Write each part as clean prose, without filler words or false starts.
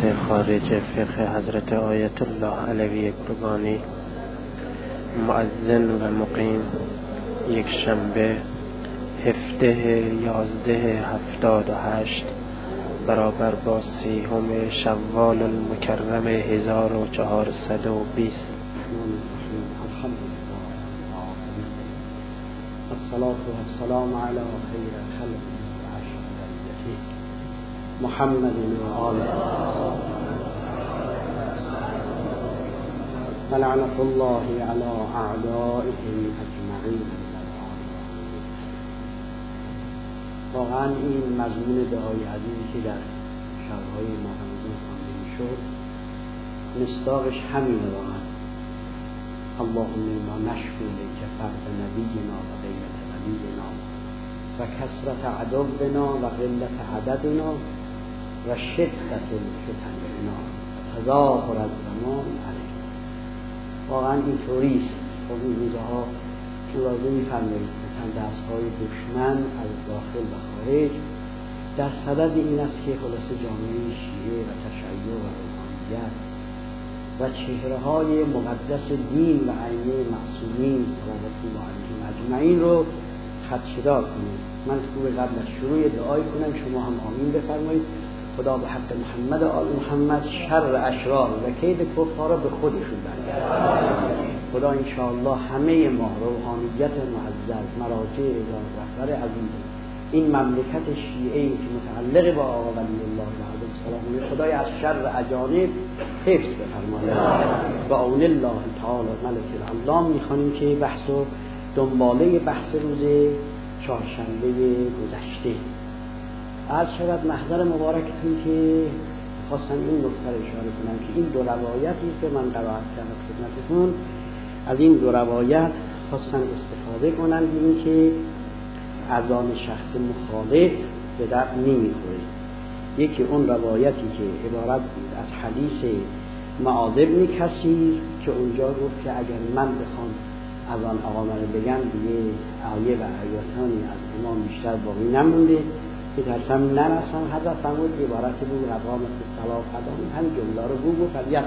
خارج فقه حضرت آیت الله علوی قربانی، مؤذن و مقیم، یک شنبه 17/11/78 برابر با 30 شوال المکرم 1420. الصلاة والسلام على خير خلق محمد وآله ولعنة الله على أعدائهم أجمعين. واقعا این مضمون دعای عزیزی که در شب‌های محرم خوانده می‌شد مصداقش همین واقعا. اللهم انا نشکو الیک فقد نبینا و غیرة نبینا و کثرت عدونا و قلت عددنا و شدت الفتن بنا و تظاهر الزمان علینا. واقعا اینطوریست. خب این روزها ملاحظه می‌فرمایید مثلا دست‌های دشمن از داخل و خارج در صدد این است که خلاصه جامعه شیعه و تشیع و روحانیت و چهره‌های مقدس دین و ائمه معصومین صلوات الله علیهم اجمعین رو خدشه‌دار کنید. من خوب قبل از شروع دعای کنم، شما هم آمین بفرمایید. خدا به حق محمد و آل محمد شر اشرار و کید کفار را به خودشون برگرداند. خدا انشاءالله همه ما روحانیت معزز، مراجع رهبر عظیم این مملکت شیعه‌ای که متعلق با آقا ولی الله علیه السلام، خدای از شر اجانب حفظ بفرماید. و اون الله تعالی ملک العلام میخوانیم که بحث و دنباله بحث روز چهارشنبه گذشته عرض شود. محضر مبارکتون که خواستم این نکته رو اشاره کنم که این دو روایتی که من قرائت کردم خدمتتون، از این دو روایت خواستم استفاده کنم به این که اذان شخص مخالف به درد نمیخوره. یکی اون روایتی که عبارت بود از حدیث معاذ بن کثیر که اونجا گفت که اگر من بخوام اذان اقامه رو بگم دیگه آیه و آیاتانی از امام بیشتر باقی نمونده که ترسم نرسم. حضرت فرمود عبارت بود اقامت الصلاة قدام، همین جمله رو بگو فریت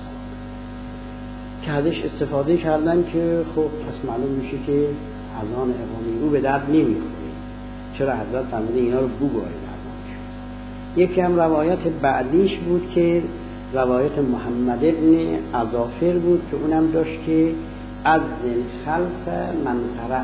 که ازش استفاده کردن که خب پس معلوم میشه که اذان اقامه او به درد نمیخوره. چرا حضرت فرموده اینا رو بگو اذانش. یکی هم روایت بعدیش بود که روایت محمد ابن عزافر بود که اونم داشت که از خلف من قرأ،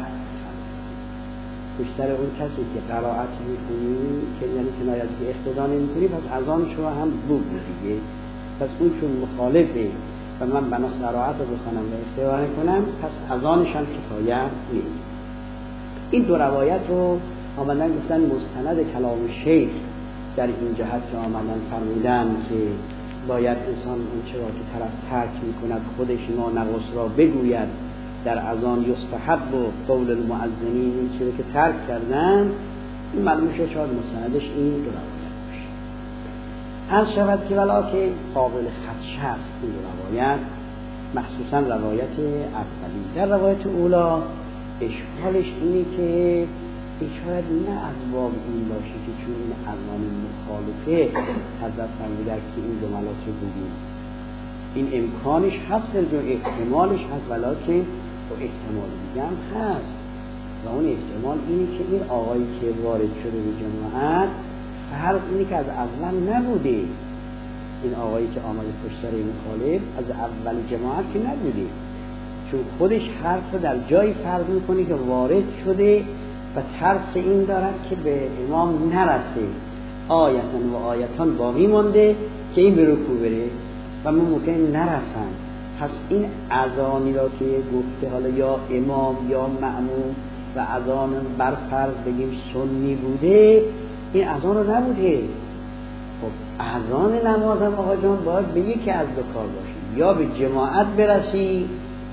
بیشتر اون کسی که قرائت میکنی که یعنی کنایت که اقتدا نمیکنی پس اذان شما هم بگو دیگه. پس اون چون مخالفه و من بناس قرائت رو بخونم و اقتدا نکنم پس اذانش هم کفایت نیست. این دو روایت رو آمدن گفتن مستند کلام شیخ در این جهت که آمدن فرمودن که باید انسان اون چرا که طرف ترک میکند خودش ناقص را بگوید در اذان یستحب و قول المؤذنین این چیزی که ترک کردن این معلوم شد شاید مستندش این دو روایت باشه. از شود که ولیکن قابل خدشه است این دو روایت، مخصوصا روایت اولی. در روایت اولا اشکالش اینه که شاید نه از باب این باشه که چون این اذان مخالفه حضرت فرموده که این دو ملاسه بگیم، این امکانش هست و احتمالش هست، ولیکن و احتمال دیگه هم هست و اون احتمال اینه که این آقایی که وارد شده به جماعت فرق اینه که از اول نبوده. این آقایی که آمده پشت سر مخالف از اول جماعت که نبوده، چون خودش حرف در جای فرض میکنه که وارد شده و ترس این دارد که به امام نرسه، آیتان و آیتان باقی مانده که این به رکوع بره و ممکن نرسن. پس این اذانی را که گفته حالا یا امام یا مأموم و اذان بر فرض بگیم سنی بوده، این اذان رو نبوده. خب اذان نماز هم آقا جان باید به یکی از دو کار باشی، یا به جماعت برسی،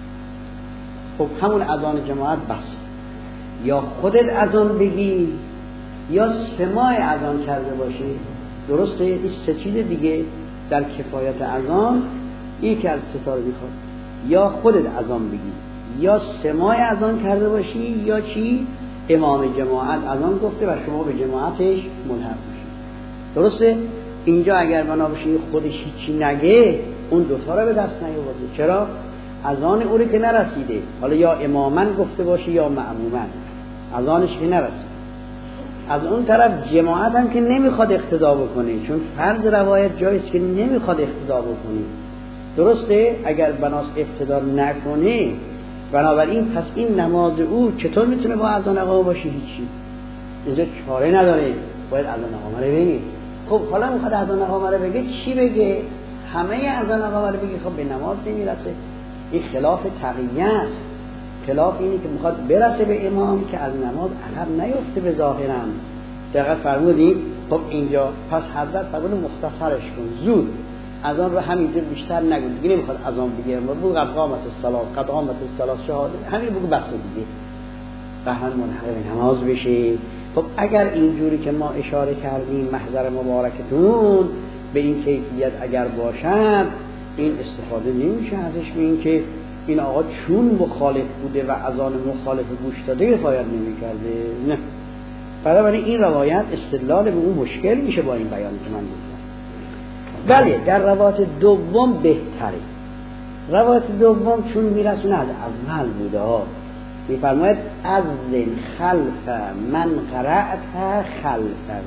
خب همون اذان جماعت بس، یا خودت اذان بگی یا سماع اذان کرده باشی. درسته؟ این سه چیز دیگه در کفایت اذان این که از ستاره میخواد، یا خودت اذان بگی یا سماع اذان کرده باشی یا چی؟ امام جماعت اذان گفته و شما به جماعتش ملحق بشید. درسته؟ اینجا اگر بنا بشه خودش هیچی نگه اون دوتا رو به دست نیاورده. چرا؟ اذان او که نرسیده، حالا یا اماماً گفته باشه یا مأموماً، اذانش که نرسید. از اون طرف جماعت هم که نمیخواد اقتدا بکنه، چون فرض روایت جایست که نمیخواد اقتدا بکنه. درسته؟ اگر بناس اقتدا نکنه، بنابراین پس این نماز او چطور میتونه با اذان اقامه باشه؟ هیچی. اینجا چاره نداره، باید اذان اقامه رو بگه. خب حالا میخواد اذان اقامه رو بگه، چی بگه؟ همه اذان اقامه رو بگه، خب به نماز نمیرسه. این خلاف تقیه است، خلاف اینی که میخواد برسه به امام که از نماز عقب نیفته به ظاهرا. دقیق فرمودید؟ خب اینجا پس حضرت فرمود مختصرش کن، زود اذان رو همینجور بیشتر نگو، دیگه نمیخواد اذان بگه، بگو قد قامت الصلاه، قد قامت الصلاه شهاده، همین بگو بس دیگه، و هم منحرف نماز بشه. خب اگر اینجوری که ما اشاره کردیم محضر مبارکتون به این کیفیت اگر باشد، این استفاده نمیشه ازش به این که این آقا چون مخالف بوده و اذان مخالف گوش داده کفایت نمی‌کرده. نه، بنابراین این روایت استدلال به اون مشکل میشه با این بیان که من گفتم. بله در روایت دوم بهتره. روایت دوم چون میرسونه از اول بوده ها، میفرماید اذن خلف من قرأت خلفه،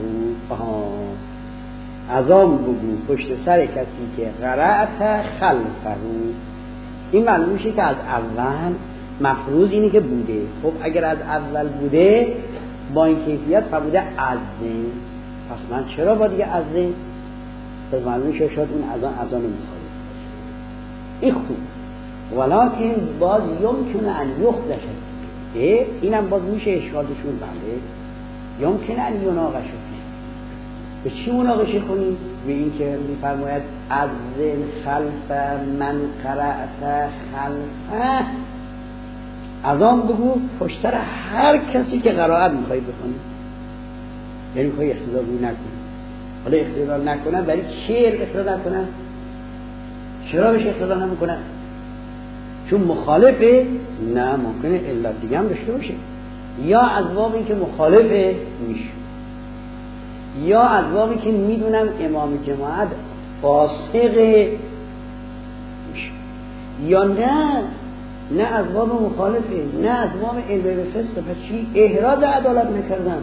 اذان بگو پشت سر کسی که قرأت خلفه. این معلوم میشه که از اول مفروض اینی که بوده. خب اگر از اول بوده با این کیفیت فرموده اذن، پس من چرا با دیگه اذن؟ پس معلوم میشه شاید اون اذان میخواد. این خوب، ولکن باز یمکن ان یخدش، اینم باز میشه اشکالشون. بله یمکن ان یناقش. به چی مناقشه کنیم؟ به این که میفرماید اذن خلف من قرأت خلفه، اذان بگو پشت سر هر کسی که قرائت میخوای بکنی، یعنی میخوای اقتدا نکنی. حالا اقتدا نکنن برای چه اقتدا نکنن؟ چرا بهش اقتدا نمیکنن؟ چون مخالفه؟ نه، ممکنه علت دیگه هم داشته باشه، یا از باب این که مخالفه میشه، یا از بابی که میدونم امام جماعت فاسقه میشه، یا نه از باب مخالفه، نه از باب علم به فسق. پس چی؟ احراز عدالت نکردن.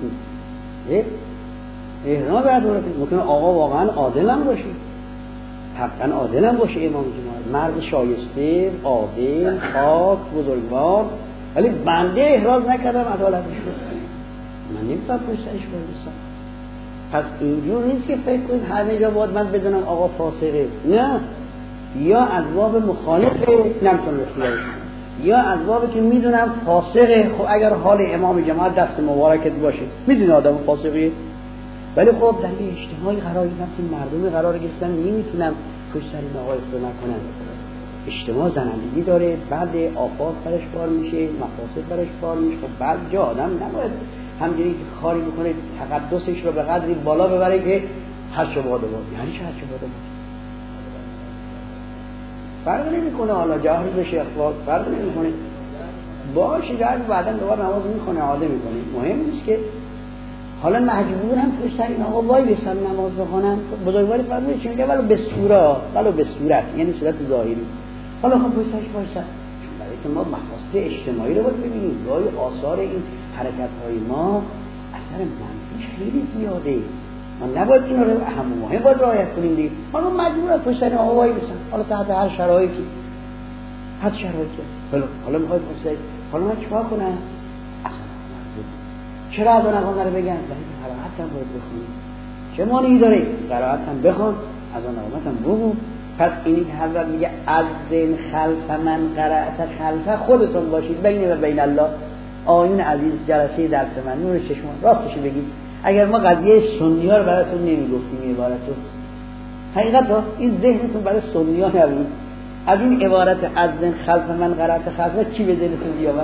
احراز عدالت. ممکنه آقا واقعا عادل هم باشه، حقا عادل هم باشه امام جماعت، مرد شایسته، عادل، پاک، بزرگوار، ولی بنده احراز نکردم عدالتش رو، من نمیتونم پشتش برسم. پس اینجور نیست که فکر کنید همه جا باید من بدونم آقا فاسقه. نه، یا از باب مخالفه نمیتونم اختیارش، یا از بابی که میدونم فاسقه. خب اگر حال امام جماعت دست مبارکت باشه، میدونه آدم فاسقیه، ولی خب در یه اجتماعی قرار گرفتن که مردم قرار گرفتن نمیتونم پشت سر این آقا افتاد نکنن. اجتماع زنندگی داره، بعد آفات برش بار میشه، مفاسد برش بار میشه. خب بعد جا آدم نباید همجوری که کاری بکنه تقدسش رو به قدری بالا ببره که هر چه باده بود. یعنی چه هر چه باده بود؟ فرق نمیکنه، حالا جاهل بشه اخلاق فرق نمیکنه، باشه جاهل بعدن دوباره نماز میخونه عاده میکنه. مهم نیست که حالا مجبورم پشت سر این آقا وای بسن نماز بخونم. بزرگواری فرمودید چی میگه؟ ولو به صورت، یعنی صورت ظاهری. حالا خب پشت سرش وایسن، برای که ما مفاسد اجتماعی رو باید ببینیم. گاهی آثار این حرکت‌های ما اثر منفیش خیلی زیاده، ما نباید این رو اهم مهم باید رعایت کنیم دیگه. حالا مجبور پشت سر آقا وای بسن، حالا تحت هر شرایطی، هر شرایطی. حالا میخواد پشت سر، حالا من چیکار کنم؟ چرا اذان اقامه رو بگن؟ برای که قرائت هم باید بخونی. چه مانعی داره؟ قرائت هم بخون، اذان اقامت هم بگو. پس اینی که حضرت میگه اذن خلف من قرأت خلفه، خودتون باشید بین و بین الله. آیین عزیز جلسه درس من نور چشمان راستش بگید، اگر ما قضیه سنی‌ها رو براتون نمیگفتیم این عبارتو، حقیقت ها این ذهنتون برای سنی‌ها نبود، از این عبارت اذن خلف من قرأت خلفه چی به دلتون بیامد؟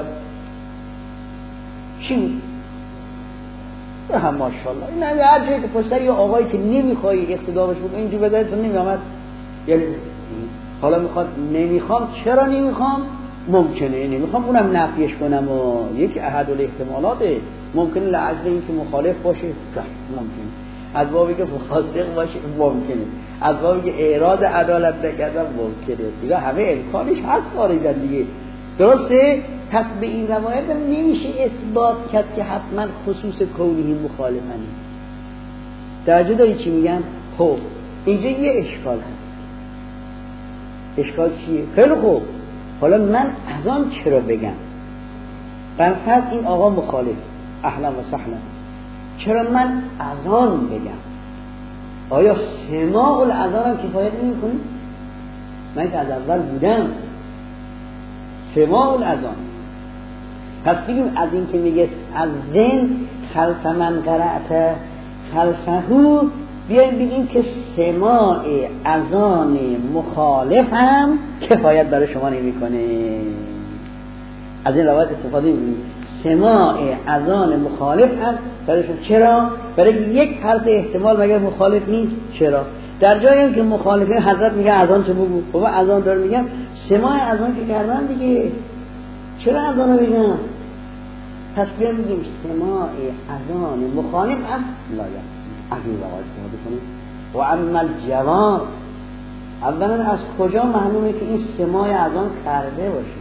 چی بود؟ هم ماشاءالله این هر جایی که پشت سر یه آقایی که نمیخوای اقتدا بهش بکنی اینجوری به دلتون نمیامد؟ یعنی حالا میخواد نمیخوام، چرا نمیخوام؟ ممکنه نمیخوام اونم نفیش کنم و یکی احد الاحتمالاته، ممکنه لعجل این که مخالف باشه، ممکنه از بابی که فاسق باشه ممکنه، از بابی که اعراض عدالت نکردن ممکنه، دیگه همه امکانش هست خارجن دیگه. درسته؟ پس به این روایت نمیشه اثبات کرد که حتما خصوص کونی مخالفنی. توجه داری چی میگم؟ خب اینجا یه اشکال هست. اشکال چیه؟ خیلی خوب، حالا من از آن چرا بگم؟ برفرض این آقا مخالف، اهلا و سهلا، چرا من از آن بگم؟ آیا سماع الاذان هم کفایت نمی‌کنه؟ من که از اول بودم سماع الاذان. پس بگیم از این که میگه از ذن خلف من قرأت خلفه، بیایم بگیم که سماع اذان مخالف هم کفایت برای شما نمی‌کنه. از این روایت استفاده می‌کنیم سماع اذان مخالف هم برای شما. چرا؟ برای یک حرف احتمال مگر مخالف نیست. چرا؟ در جایی هم که مخالفه حضرت میگه اذان چه بگو، بابا اذان داره میگم سماع اذان که کردن دیگه، چرا اذان رو بگم؟ پس بیان میگیم سماع اذان مخالف هم لایم از این روایت استفاده کنیم. و اما الجواب، اولا از کجا معلومه که این سماع اذان کرده باشه؟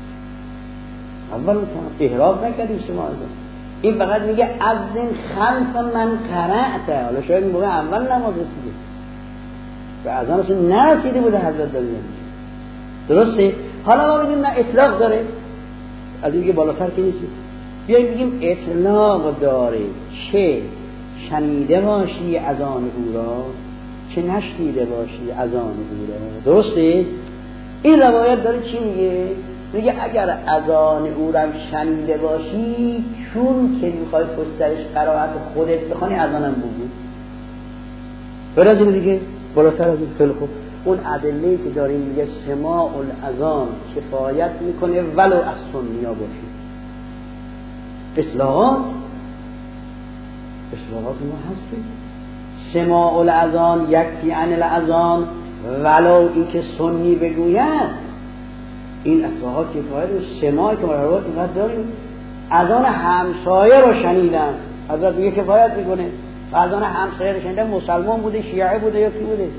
اول احراز نکردی سماع اذان، این فقط میگه اذن خلف من قرأت. حالا شاید این موقع اول نماز رسیده و اذان اصلا نرسیده بوده حضرت داره. درسته؟ حالا ما بگیم نه اطلاق داره، از این که بالاتر که نیست، بیاییم بگیم اطلاق داره، چه شنیده باشی اذان او را چه نشنیده باشی اذان او را. درسته؟ این روایت داره چی میگه؟ میگه اگر اذان او را شنیده باشی، چون که میخوای پشترش قرائت خودت بخوانی اذانم بگو. برای از این دیگه بالاتر از این. خیلی خوب، اون ادله‌ای که داریم میگه سماع الاذان کفایت میکنه ولو از سنیا باشی. اصلاحات ما هستی. سماع الاذان یکفی عن الاذان ولو این که سنی بگوید، این اصلاحات کفایت. سماع که مرحبات اینقدر داریم، اذان همسایه رو شنیدن حضرت میگه کفایت میکنه. اذان همسایه رو شنیدن مسلمان بوده شیعه بوده یا کی بوده؟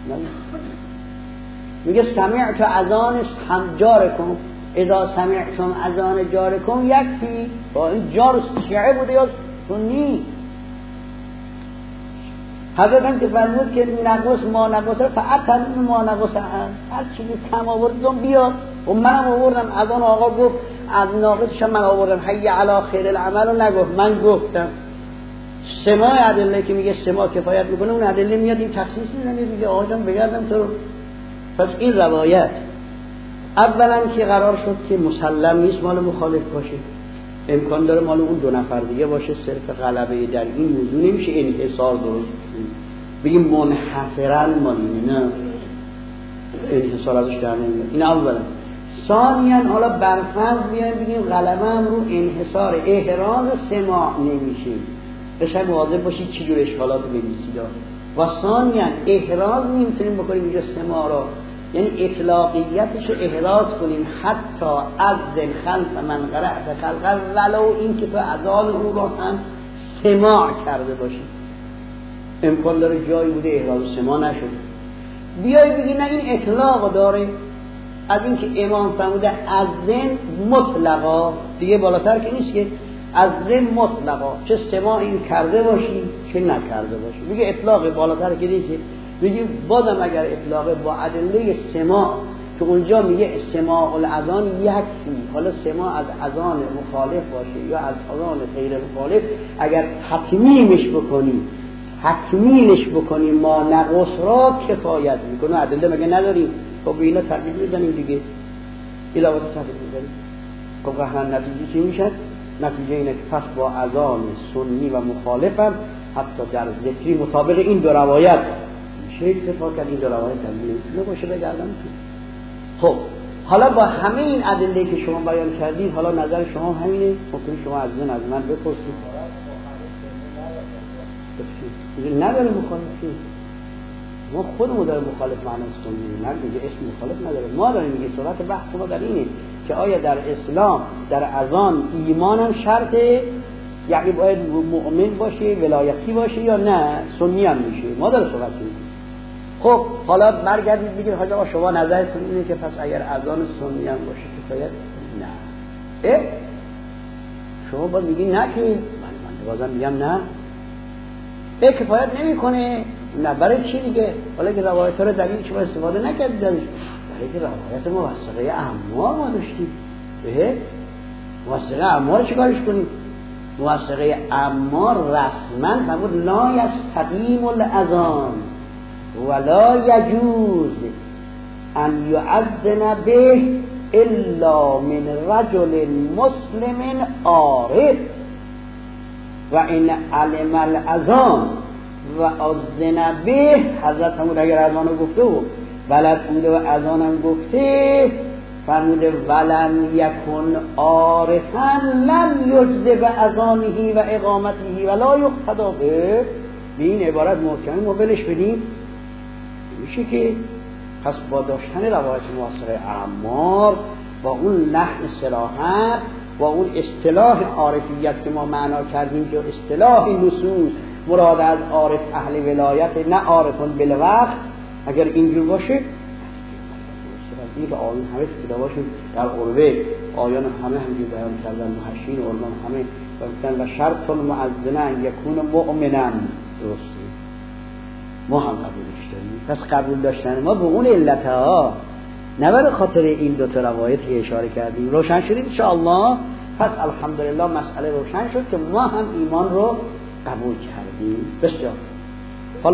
میگه سمعت اذان جارکم اذا سمعتم اذان جارکم یکفی. با این جار شیعه بوده یا سنی. حضرت هم که فرمود که نقص ما نقصه فقط ما نقصه هر چیزی کم آوردم بیا. و منم آوردم اذان آقا گفت از ناقصش من آوردم حی علی خیر العمل رو نگفت، من گفتم. سماع ادله که میگه سماع کفایت میکنه، اون ادله میاد این تخصیص میزنه میگه آقا جان بگردم تو. پس این روایت اولا که قرار شد که مسلم نیست مال مخالف باشه، امکان داره مال اون دو نفر دیگه باشه، صرف غلبه در این موضوع نمیشه انحصار درست بگیم منحصرا مال نه، انحصار ازش در نمیاد. این اولا. ثانیاً حالا برفرض بیایم بگیم غلبه هم رو انحصار احراز سماع نمیشه، بشه مواظب باشید چی جور اشکالات بنویسید. و ثانیاً احراز نمیتونیم بکنیم اینجا سماع را، یعنی اطلاقیتش احراز کنیم حتی اذن خلف من قرأت خلقه ولو این که تو اذان او را هم سماع کرده باشی. امکان داره جایی بوده احراز سماع نشده، بیای بگی نه این اطلاق داره. از این که امام فرموده اذن مطلقا، دیگه بالاتر که نیست که اذن مطلقا، چه سماع این کرده باشی چه نکرده باشی. میگه اطلاق بالاتر که نیست. میگیم بازم اگر اطلاق با ادله سماع که اونجا میگه سماع الاذان یکفی، حالا سماع از اذان مخالف باشه یا از اذان غیر مخالف، اگر تکمیلش بکنیم ما نقص را کفایت میکنه. ادله مگه نداریم؟ خب اینا تقریب میزنیم دیگه، علاوه تقریب میزنیم. خب قهرن نتیجه چی میشه؟ نتیجه اینه که پس با اذان سنی و مخالف هم حتی در ذکری مطابق این دو روایت میشه اتفاق کرد. این دو روایت هم باشه بگردم تو. خب حالا با همه این ادله که شما بیان کردید، حالا نظر شما همینه؟ ممکنه شما از من بپرسید. نداره مخالفی، ما خودمون داره مخالف معنی سنی، نه دیگه اسم مخالف نداره. ما داریم میگه صورت بحث ما در اینه که آیا در اسلام در اذان ایمان هم شرطه یعنی باید مؤمن باشه، ولایتی باشه یا نه سنی هم میشه. ما داره صحبت کنیم. خب حالا برگردید بگید حالا شما نظرتون اینه که پس اگر اذان سنی هم باشه کفایت نه. شما باید میگید نه که من بازم میگم نه. کفایت نمیکنه. نه برای چی دیگه؟ حالا که روایت ها رو دلیل شما استفاده نکردید درش. برای که روایت موثقه عمار ما داشتیم. موثقه عمار چیکارش کنیم؟ موثقه عمار رسما فرمود لا یستقیم الاذان ولا یجوز ان یؤذن به الا من رجل مسلم عارف و این علم الاذان و اذن به. حضرت فرمود اگر اذان گفته و بلد بوده و اذان هم گفته فرموده ولم یکن عارفا لم یجز به اذانه و اقامته ولا یقتدا به. به این عبارت محکمه ما بلش بدیم میشه که پس با داشتن روایت موثقه عمار با اون لحن صراحت با اون اصطلاح عارفیت که ما معنا کردیم که اصطلاح نصوص مراد از عارف اهل ولایت نه عارفون بالوقت، اگر اینجور باشه این که آیان همه کتاباشون در عروه آیان همه همجور بیان کردن، محشین علمان همه گفتن و شرط المؤذن ان یکون مؤمنا. درسته ما هم قبولش داریم. پس قبول داشتن ما به اون علتها نه برای خاطر این دو تا روایت که اشاره کردیم. روشن شدید ان شاء الله. پس الحمدلله مسئله روشن شد که ما هم ایمان رو قبول کردیم. بسیار حال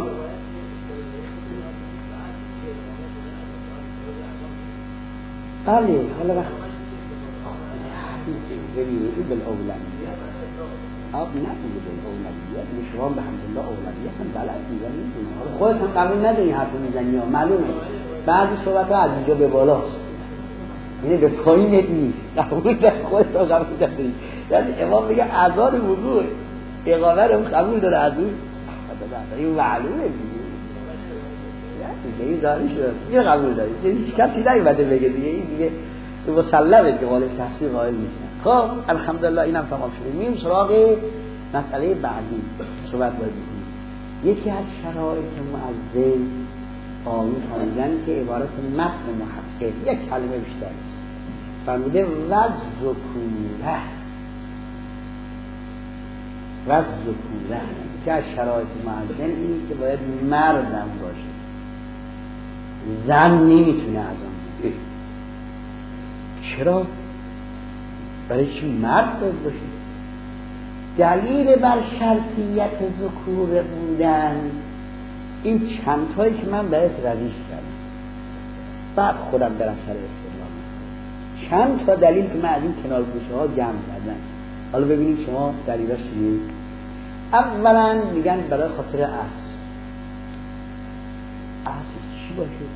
بله حالا ببینید بالاولویت نبوده بالاولویت شما به حمدالله اولویت هم بلد میزنید خودت هم قبول نداری حرف میزنی ها معلومه بعضی صحبت ها از اینجا به بالاست یعنی به پایینت نیست قبول داری خودت هم قبول داری. یعنی امام میگه اذان وضوع اقامه رو قبول داره از اون این معلومه دیگه این داری شده این قبول داری هیچ کسی نیومده بگه دیگه این دیگه مسلمه که والد تحصیل قائل نیستن. خب الحمدلله اینم تمام شده. میریم سراغ مسئله بعدی صحبت بکنیم. یکی از شرایط مؤذن آیین خواندن که عبارت متن محقق یک کلمه بیشتر فرموده وذکوره که از شرایط مؤذن اینی که باید مردم باشه، زن نمیتونه از آن. چرا؟ برای چی مرد باید باشه؟ دلیل بر شرطیت ذکور بودن این چند تایی که من باید رویش کردم بعد خودم برم سر استدلال چند تا دلیل که من از این کنار گوشه ها جمع کردم. حالا ببینید شما دلیلاش چیه. اولا میگن برای خاطر اصل چی باشه؟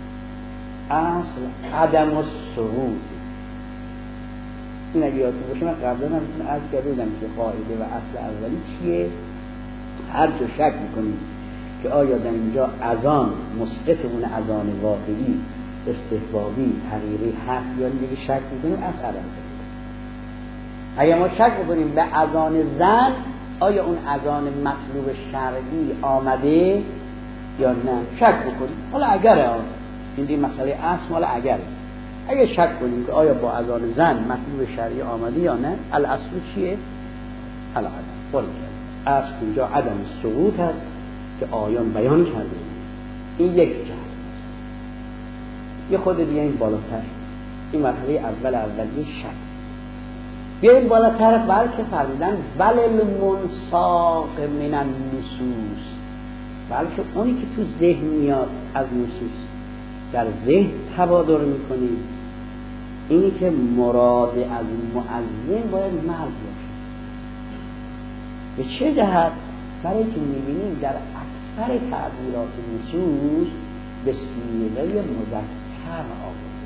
اصل عدم السقوط. این اگه یادتون باشه من قبلا هم عرض کرده بودم که قاعده و اصل اولی چیه. هر جا شک میکنید که آیا در اینجا اذان مسقط اون اذان واقعی استحبابی حقیقی هست یا دیگه شک میکنیم از عدم سقوط. اگه ما شک میکنیم به اذان زن آیا اون اذان مطلوب شرعی آمده یا نه شک بکنیم. حالا اگر این دی مسئله اصل مال اگه شک کنیم که آیا با اذان زن مطلوب شرعی آمده یا نه الاصل چیه؟ العدم. فرق کرد اصل اینجا عدم سقوط هست که آیان بیان کرده. این یک جهت. یه خود دیگه این بالاتر این مرحله اولی شک. بیاییم بالاتر بلکه فرمودن ولل منساق من النصوص، بلکه اونی که تو ذهن میاد از نصوص در ذهن تبادر میکنیم اینی که مراد از مؤذن باید مرد باشه. به چه جهت؟ برای که میبینیم در اکثر تعبیرات نصوص به صیغه مذکر آورده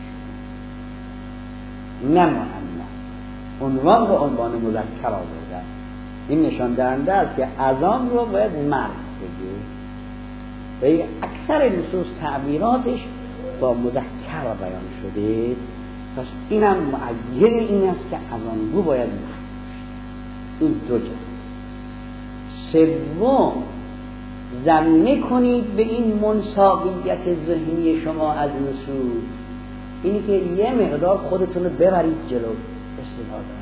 شده نه مؤنث، عنوان به عنوان مذکر آورده. این نشان دهنده است که اذان رو باید مرد بگه و اکثر نصوص تعبیراتش با مذکر بیان شده. پس اینم معید این است که اذانگو باید مرد. این دو جا. سوم، ضمیمه کنید به این منساقیت ذهنی شما از نصوص، اینی که یه مقدار خودتون رو ببرید جلو. استفاده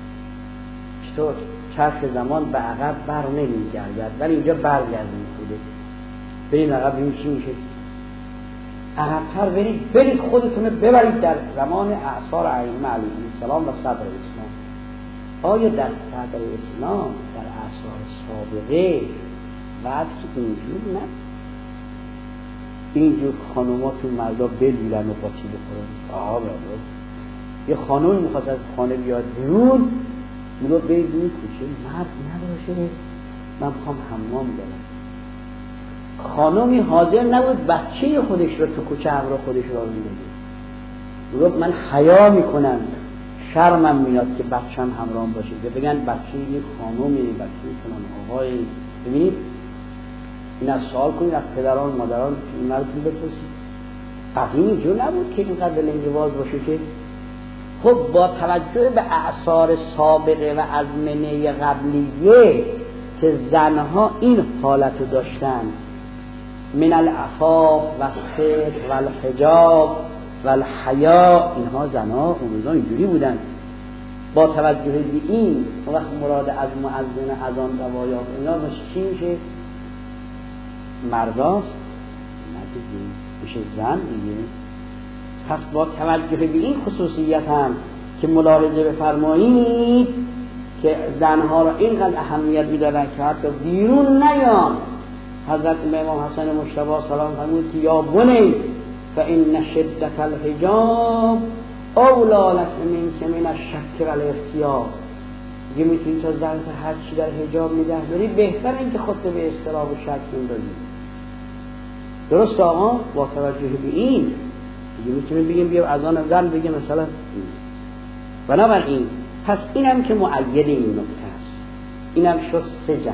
چطور؟ چرخ زمان به عقب بر نمیگردد، ولی اینجا برگردید خوده به این عقب. این چی میشه؟ عقب‌تر برید خودتون رو ببرید در زمان اعصار ائمه علیهم السلام و صدر اسلام. آیا در صدر اسلام، در اعصار سابقه بعد که اینجور نه؟ اینجور خانوما تو مردا بلولن و باطی بخورن. آها بابا، یه خانومی میخواست از خانه بیاد بیرون، میگو برید این کوچه مرد نداره، من میخوام حمام برم. خانومی حاضر نبود بچه خودش رو تو کوچه همراه خودش را بگه. میگو من حیا میکنم، شرمم میاد که بچه‌م همراه باشه، که بگن بچه یک خانومی، بچه فلان آقای. ببینید این از سوال کنید از پدران مادران مردتون بپرسید. قدیم اینجور نبود که اینقدر لنگواز باشه که خب با توجه به اعصار سابقه و ازمنه قبلیه که زنها این حالتو داشتن، من العفاف و الستر و الحجاب و الحیا، اینها زنها اون روزا اینجوری بودن. با توجه به این وقت مراد از مؤذن از آن روایات اینا چی میشه؟ مرداست؟ نه میشه زن دیگه. پس با توجه به این خصوصیت هم که ملاحظه بفرمایید که زنها را اینقدر اهمیت میدادن که حتی بیرون نیان. حضرت امام حسن مجتبی سلام فرمود که یا بنی فإن شدة الحجاب اولی لک منک من الشک و الاختیار. دیگه میتونی تا زن هر چی در حجاب نگه داری، بهتر این که خودت به اضطراب و شک بندازی. درست آقا؟ با توجه به این دیگه میتونیم بگیم بیا اذان زن بگیم مثلا. بنابراین پس اینم که مؤید این نکته است. اینم شد سه جهت.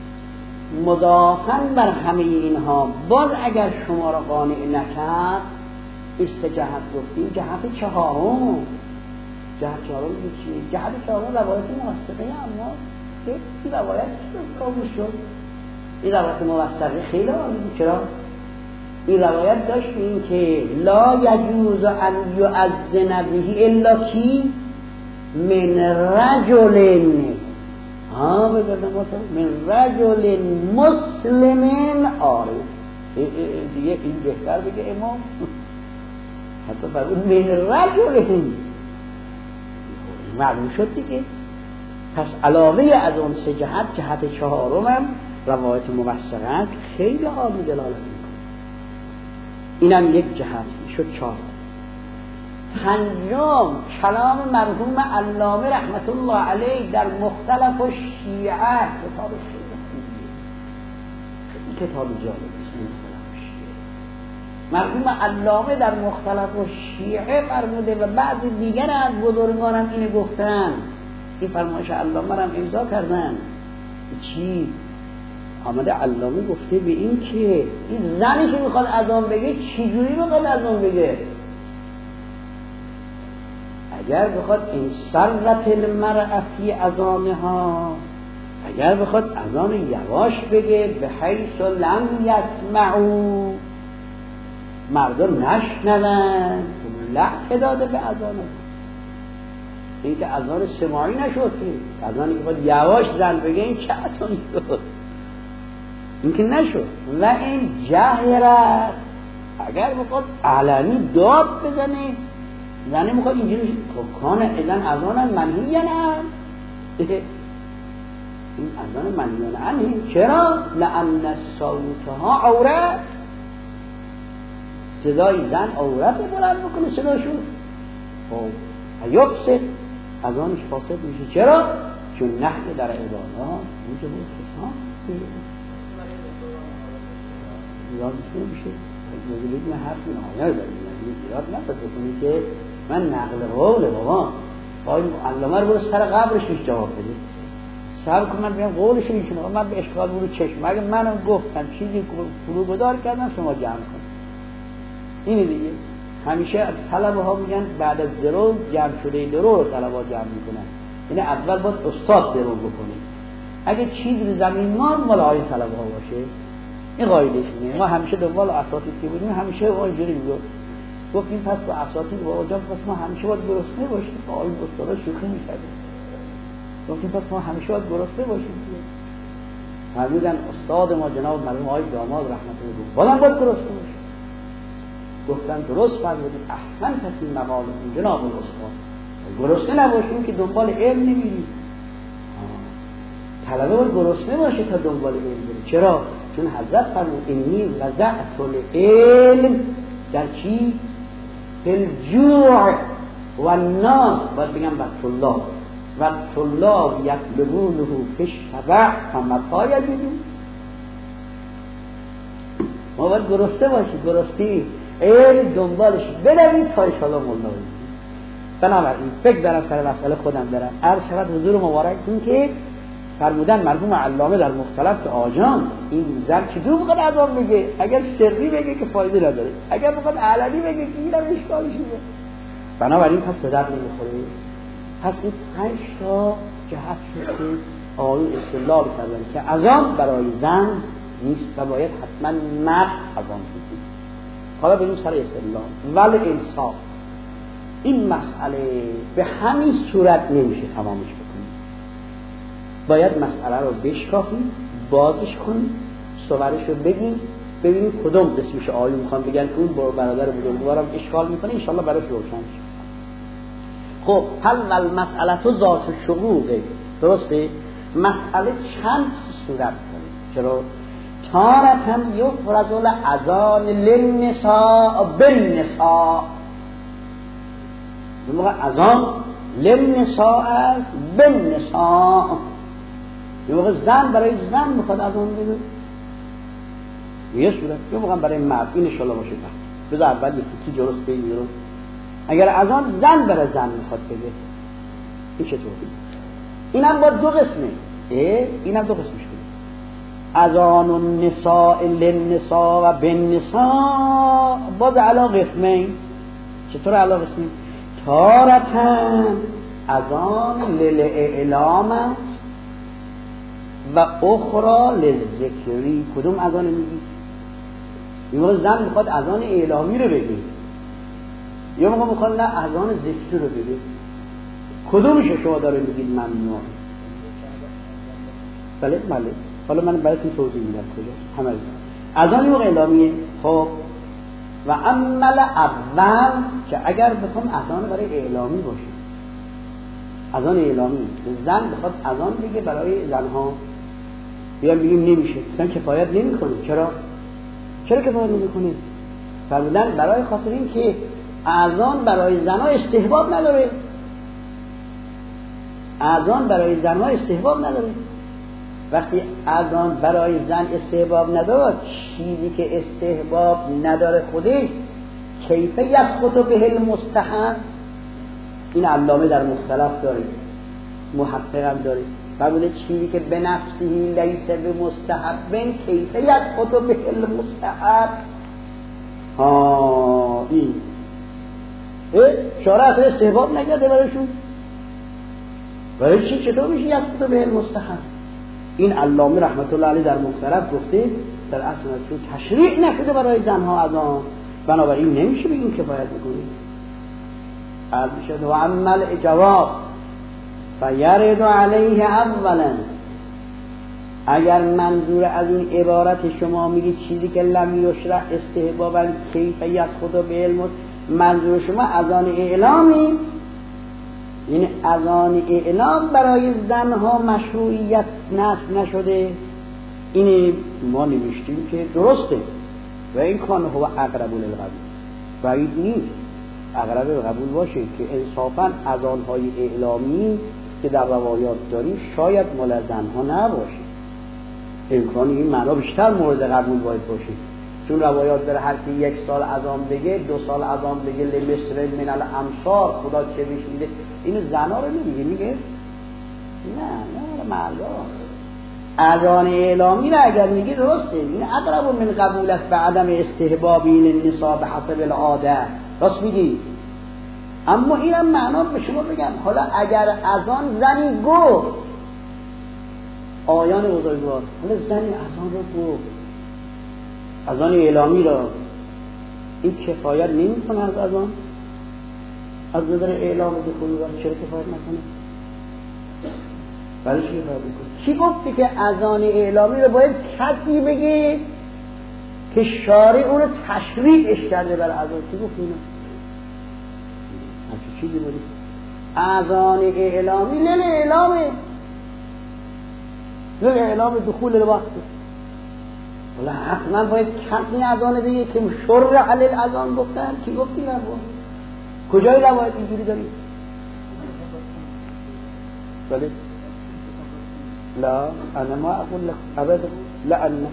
مضافاً بر همه اینها باز اگر شما را قانع نکرد، این سه جهت گفتیم. جهت چهارم، جهت چهارم چیه؟ جهت چهارم روایت موثقه. اما این روایت قبول شد. این روایت موثقه خیلی عالی بود. چرا؟ این روایت داشت این که لا یجوز ان یؤذن به الا کی من رجل من رجل مسلم عارف. دیگه این بهتر بگه امام حتی بر اون من رجل معلوم شد دیگه. پس علاوه از اون سه جهت، جهت چهارم هم روایت موثقه خیلی عالی دلالت میکنه. اینم یک جهت شد. چهار. پنجم کلام مرحوم علامه رحمت الله علیه در مختلف الشیعه. کتاب شیعه خیلی کتاب جالبی است. مرحوم علامه در مختلف الشیعه فرموده و بعضی دیگر از بزرگان هم اینو گفتن. این فرمایش علامه هم امضا کردن. چی؟ آمده علامه گفته به این که این زنی که میخواد اذان بگه چجوری میخواد اذان بگه؟ اگر بخواد این سرت المرأة فی اذانها، اگر بخواد اذان یواش بگه به حیث لم یسمعوا، مردم نشنون، لحظه داده به اذانه. این که اذان سماعی نشد، اذانی که باید یواش زن بگه این چه اذانی شد؟ این که نشد. و این جهرت، اگر بخواد علنی داد بزنه، زنه میخواد اینجوری خب کانه اذن اذان منهی نه، این اذان منهی نه. چرا؟ لأن صوتها عورت، صدای زن عورت بلند بکنه صداشون، خب یفسد اذانش فاسد میشه. چرا؟ چون نهی در عبادات موجب فساد یاد میشه. بگیم حرف نهایت داریم، یاد نکنید که من نقل قوله بابا آقای علامه رو برو سر قبرش میشه جواب بده. صبر کن من بگم قولش میشونه. من به اشکال برو چشم اگه منم گفتم چیزی فرو گذار کردم شما جمع کن. اینه دیگه. همیشه طلبه ها میگن بعد از درو جمع شده درو طلبه ها جمع میکنن. یعنی اول باید استاد درو بکنه. اگه چیزی رو زمین مال آیه طلبه ها باشه، این قاعدهش اینه. ما همیشه دنبال اساتید که بودیم، همیشه اینجوری گفتیم پس با اساتید با اونجا پس ما همیشه باید گرسنه باشیم. آیه استاد شوخی می‌کرد. گفتیم پس ما همیشه باید گرسنه باشیم. فرمودن استاد ما جناب مرحوم آقای داماد رحمت الله علیه بازم باید گرسنه باشیم. گفتن درست فرمودید، احسن تفسیر مقال جناب الاستاد. گرسنه نباشیم که دنبال علم نمیریم. طلبه باید گرسنه باشه تا دنبال علم بره. چرا؟ چون حضرت فرمود انی وضعت العلم در چی؟ الجوع و الناس، باید بگم و طلاب یطلبونه فی الشبع فمتی یجدون. ما باید گرسنه باشیم، گرسنه علم دنبالش بدوید تا انشاءالله مولا باشیم. بنابراین فکر دارم سر مسئله خودم دارم عرض شود حضور مبارکتون که فرمودن مرحوم علامه در مختلف آجان این زن چطور بخواد اذان بگه؟ اگر سری بگه که فایده نداره، اگر بخواد علنی بگه که اینم اشکالش میشه. بنابراین پس به درد نمیخوره. پس این 5 تا جهت شد که آیون استدلال کردن که اذان برای زن نیست و باید حتما مرد اذان بگه. حالا بریم سر استدلال. ول انصاف، این مسئله به همین صورت نمیشه تمامش بکنیم. باید مسئله رو بشکافیم، بازش کنیم، صورتش رو بگیم، ببینیم کدوم قسمش آیون میخوان بگن که اون برادر بزرگوارم اشکال میکنه، انشالله براش روشن شد. خب حل مسئله تو ذات شقوقه، درسته؟ مسئله چند صورت داره. چرا؟ تارتاً یفرض الاذان للنساء بالنساء، یه موقع اذان للنساء است بالنساء، یه موقع زن برای زن میخواد اذان بده، یه صورت. یه موقع برای مرد. این انشالله باشه بذار اول یکی درست بگیرم. اگر اذان زن برای زن میخواد بگه این چطور؟ اینم با 2 قسمه. اینم 2 قسمش کنه. اذان النساء للنساء و بالنساء باز علا قسمه. چطور علا قسمه؟ تارتاً اذان للاعلام و اخرى للذکری. کدوم اذان میگی؟ یه زن میخواد اذان اعلامی رو بگه، یا موقع میخواد نه اذان ذکری رو بگه. کدومش شما داره میگید ممنوع؟ بله. حالا من براتون توضیح میدم کجا. همه اذان موقع اعلامیه. خب و عمل اول که اگر بخوام اذان برای اعلامی باشه، اذان اعلامی زن بخواد اذان بگه برای زنها، یا میگیم نمیشه، مثلا کفایت نمیکنه. چرا کفایت نمیکنه؟ فرمودن برای خاطر این که اذان برای زنها استحباب نداره. اذان برای زنها استحباب نداره. وقتی اذان برای زن استحباب نداره، چیزی که استحباب نداره خودش کیف یسقط به المستحب. این علامه در مختلف داره، محقق هم داره. فرموده چیزی که به نفسه لیس به مستحب کیف یسقط به المستحب. این شارع اصلا استحباب نگرده برایشون. برای چی؟ چطور میشه یسقط به المستحب؟ این علامه رحمت الله علیه در مختلف گفته در اصل چون تشریع نشده برای زنها اذان، بنابراین نمیشه بگیم کفایت میکنه. عرض شد و عمل جواب فیرد علیه اولا. اگر منظور از این عبارت شما میگید چیزی که لم یشرع استحبابا کیف یسقط به علم، منظور شما اذان اعلامی، یعنی اذان اعلام برای زنها مشروعیت نصب نشده. این ما نوشتیم که درسته و این کان هو اقرب للقبول، بعید نیست اقرب للقبول باشه که انصافا اذانهای اعلامی که در روایات داریم شاید مال زنها نباشه. امکان این معنا بیشتر مورد قبول باید باشه، چون روایات داره هر کی 1 سال اذان بگه 2 سال اذان بگه لمصر من الامصار خدا چه بهش میده. اینو زنا رو نمیگه، میگه نه مردان. اذان اعلامی رو اگر میگه درسته، این اقرب من قبول است به عدم استحباب این النساء به حسب العاده. راست میگی. اما اینم معنا به شما بگم، حالا اگر از آن زنی گفت، آیان بزرگوار، حالا زنی از آن رو گفت، از آن اعلامی را، این کفایت نمی کنه از آن؟ از نظر اعلام دخول وقت چرا کفایت نکنه؟ برای چی کفایت نکنه؟ کی گفته که از آن اعلامی را باید کسی بگه که شارع اون رو تشریعش کرده برای از آن؟ کی گفت اینو؟ همچه چیزی بودی؟ از آن اعلامی لیل اعلامه، لیل اعلام دخول الوقت. ولی حتما باید کسی از آن بگه که شرع علی الاذان گفتن. کی گفتی نبود؟ کجای روایت اینجوری داریم؟ بله لا انا ما اقول لك ابدا لان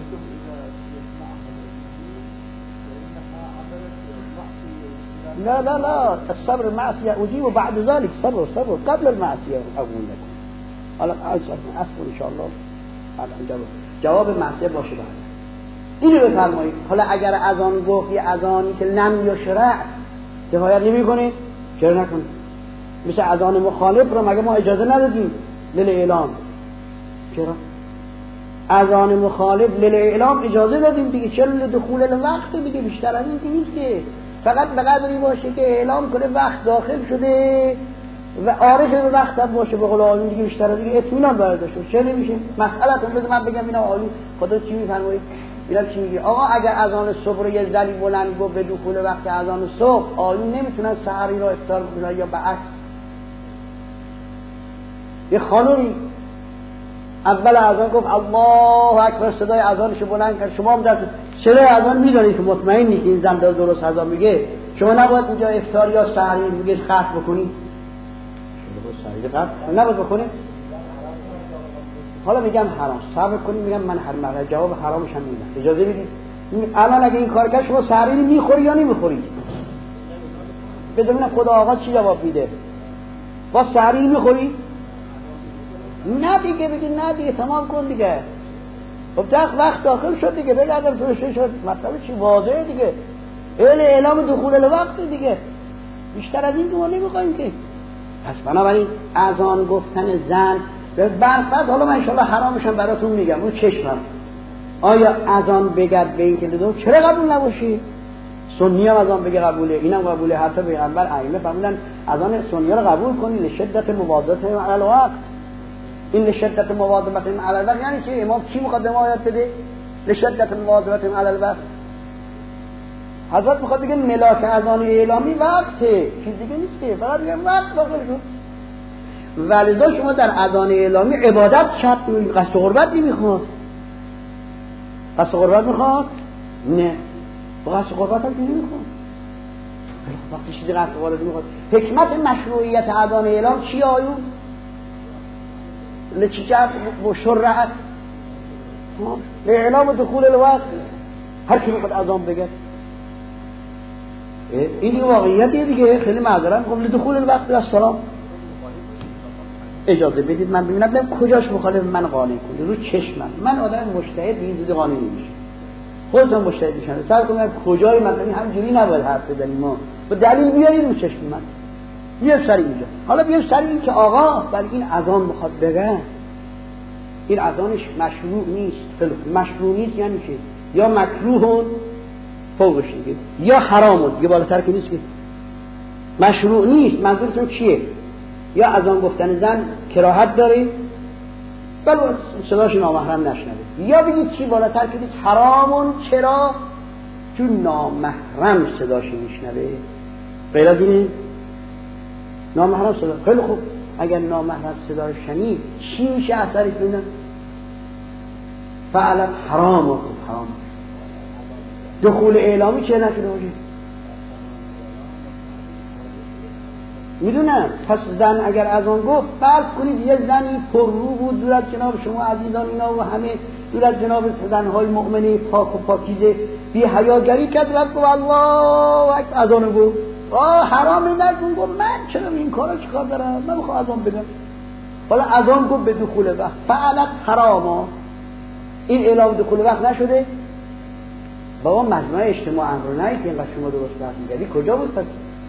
لا لا لا الصبر معصية أجيب بعد ذلك صبر قبل المعصية أقول لكم. حالا اصبر ان شاء الله جواب معصیه باشه بعد اینو بفرمایید. حالا اگر از آن گفت یه اذانی که لم یشرع کفایت نمیکنه، چرا نکنه؟ مثل اذان مخالف رو مگه ما اجازه ندادیم لیل اعلام؟ چرا؟ اذان مخالف لیل اعلام اجازه دادیم دیگه، چرا لدخول الوقت دیگه؟ بیشتر از این که نیست که، فقط به قدری باشه که اعلام کنه وقت داخل شده و عارف به وقت هم باشه. به قول آیون دیگه بیشتر از دیگه اطمینان برداشت شد. چه نمیشه؟ مسئله‌تون بذار من بگم اینا آیون خدا چی میفرمایید؟ اینا چی میگه؟ آقا اگر اذان صبح رو یه زنی بلند گفت به دخول وقت اذان صبح، آیون نمیتونن سحری را افطار کنن یا بعد. یه خانومی اول اذان گفت الله اکبر، صدای اذانش بلند کرد، شما هم دست صدای اذان میدونید که مطمئنی که این زن درست اذان میگه، شما نباید اونجا افطار یا سحری میگه قطع بکنید؟ نباید بکنه. حالا میگم حرام، صبر کنید. میگم من حرام، جواب حرامش هم میدم، اجازه بدید. الان اگه این کار کرد شما سحری میخوری یا نمیخورید؟ ببینم خدا آقا چی جواب میده. با سحری میخوری؟ نه دیگه، بگید نه دیگه، تمام کن دیگه. خب وقت داخل شد دیگه، بگردم توشه شد، مطلب چی واضحه دیگه، اعلام دخول الوقت دیگه. بیشتر از این که ما نمیخوایم که. پس بنابراین اذان گفتن زن به برفض، حالا من انشاءالله حرامشم براتون میگم رو چشمم، آیا اذان بگرد به این که دیدم چرا قبول نباشی؟ سنی هم اذان بگه قبوله، اینم قبوله. حتی پیغمبر ائمه فرمودن اذان سنی رو قبول کنی لشدت مواظبت علی الوقت. این لشدت مواظبت علی الوقت یعنی چی؟ امام چی میخواد به ما آیات بده؟ لشدت مواظبت علی الوقت. حضرت میخواد بگه ملاک اذان اعلامی وقته، چیز دیگه نیست که، فقط میگه وقت داخل شد. ولذا شما در اذان اعلامی عبادت شرط قصد قربت نمیخواد. قصد قربت میخواد؟ نه، قصد قربت هم نمیخواد. وقتی چیزی قصد قربت میخواد، حکمت مشروعیت اذان اعلام چی آیون؟ لچیجت مشرعت اعلام دخول الوقت. هر کی میخواد اذان بگه این واقعیتیه دیگه. خیلی معذرت میخوام، لدخول الوقت السلام اجازه بدید من ببینم کجاش مخالف من قانع کنید رو چشمم. من آدم مجتهد به این زودی قانع نمیشه. خودتون مجتهد میشن سر کنم کجای مثلا همینجوری نباید حرف بزنیم، ما با دلیل بیارید رو چشم من. بیار سر اینجا، حالا بیار سر این که آقا ولی این اذان میخواد بگه، این اذانش مشروع نیست. مشروع نیست یعنی چی؟ یا مکروه فوقش دیگه، یا حرام دیگه، بالاتر که نیست که. مشروع نیست منظورتون چیه؟ یا اذان گفتن زن کراهت داره بلو صداش نامحرم نشنوه، یا بگید چی بالاتر که نیست حرامون. چرا؟ چون نامحرم صداش میشنوه. غیر از اینه نامحرم صدا. خیلی خوب، اگر نامحرم صدا شنید چی میشه اثرش؟ ببینن فعلا حرام و حرام. دخول اعلامی چه نشده باشه؟ میدونم. پس زن اگر از آن گفت، فرض کنید یه زنی پررو بود دور از جناب شما عزیزان اینا و همه دور از جناب زنهای مؤمنه پاک و پاکیزه، بی حیاگری کرد و گفت الله اکبر، از آن گفت حرامی نکن. گفت من چرا این کارا چیکار دارم؟ من میخوام از آن بدم. حالا از آن گفت به دخول وقت فعلا حراما، این اعلام دخول وقت نشده؟ بابا مجموعه اجتماع امر نهی که اینقدر شما درست بحث می‌کردی کجا بود؟ پس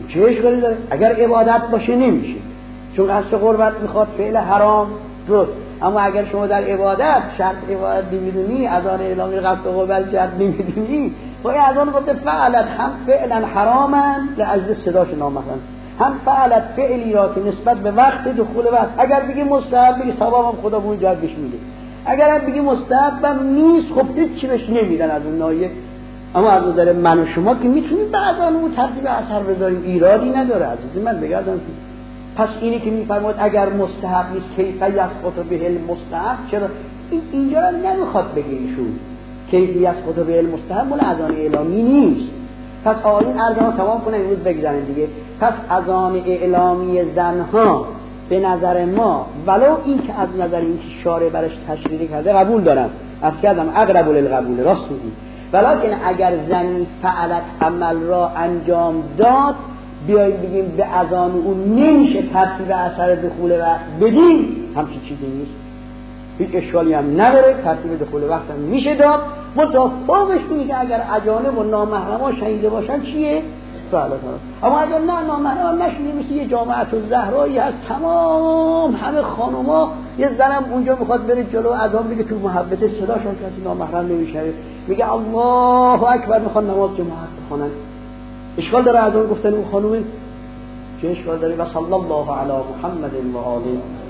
چه اشکالی داره؟ اگر عبادت باشه نمیشه، چون قصد قربت میخواد، فعل حرام درست. اما اگر شما در عبادت شرط عبادت نمیدونی، اذان اعلامی قصد قربت شرط نمیدونی، خب این اذان گفته فعلت هم فعلا حرامن لعجل صداش نامحرم، هم فعلت فعلی را که نسبت به وقت دخول وقت، اگر بگی مستحب بگی ثوابم خدا اون جا بهش میده، اگر هم بگی مستحبم نیست خب هیچ بهش نمیدن از اون ناحیه. اما از نظر من و شما که میتونیم بعد آن اون ترتیب اثر بذاریم، ایرادی نداره. عزیزی من بگردم پس اینی که میفرماید اگر مستحب نیست کیف یسقط به المستحب، چرا اینجا رو نمیخواد بگه ایشون کیف یسقط به المستحب مال اذان اعلامی نیست. پس آقایون ارزمو تمام کنن امروز بگذارن دیگه. پس اذان اعلامی زنها به نظر ما ولو این که از نظر این که شارع برش تشریح کرده قبول دارم، از کردم اقرب للقبول، راست میگی، ولکن اگر زنی فعلت عمل را انجام داد بیاییم بگیم به اذان اون نمیشه ترتیب اثر دخول وقت بدیم، همچین چیزی نیست، هیچ اشکالی هم نداره، ترتیب دخول وقت هم میشه داد. متفاوتش اینه که اگر اجانب و نامحرما شهیده باشن چیه؟ فعلت. اما اگر نه نامحرم نشونه، مثل یه جامعه الزهرایی هست تمام همه خانوما، یه زنم اونجا میخواد بره جلو اذان بگه تو محبت صداشون کسی نامحرم نمیشه، میگه الله اکبر، میخوان نماز جماعت بخونن، اشکال داره اذان گفتن اون خانومه؟ چه اشکال داره؟ و صلی الله علی محمد و آله